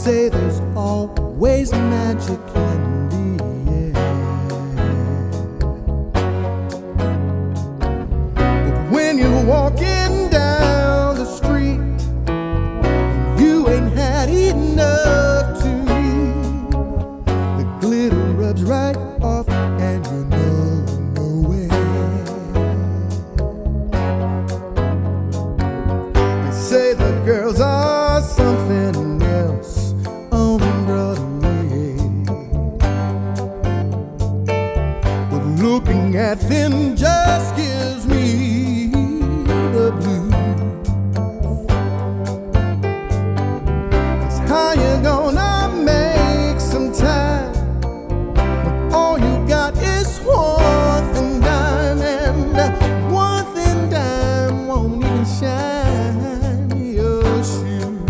say there's always magic in the air. But when you're walking down the street, you ain't had enough to eat, the glitter rubs right off and you know nowhere. They say the girls are something else on Broadway, but looking at them just gives me the blues. 'Cause how you gonna make some time when all you got is one thin dime, and one thin dime won't even shine your shoes?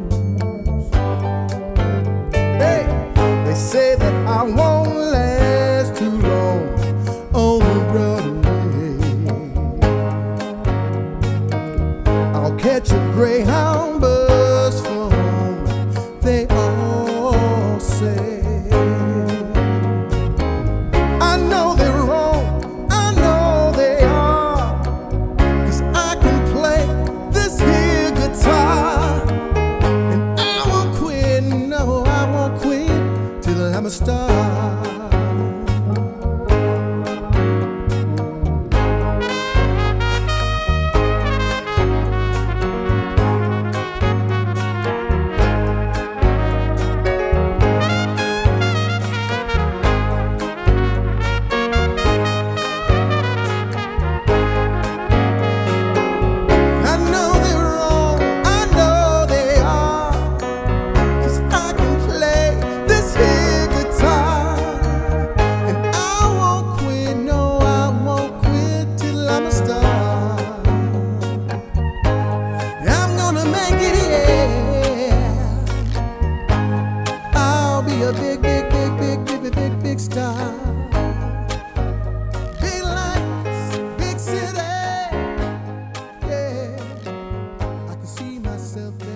Hey, they say that I won't last too long on Broadway. I'll catch a Greyhound bus for home, they all say. I know they're wrong, I know they are, 'cause I can play this here guitar, and I won't quit, no, I won't quit till I'm a star. I know they're wrong, I know they are, 'cause I can play this here guitar, and I won't quit, no, I won't quit till I'm a star. I'm gonna make it, yeah. I'll be a big, big, big, big, big, big, big, big star. Big lights, big city, yeah. I can see myself there.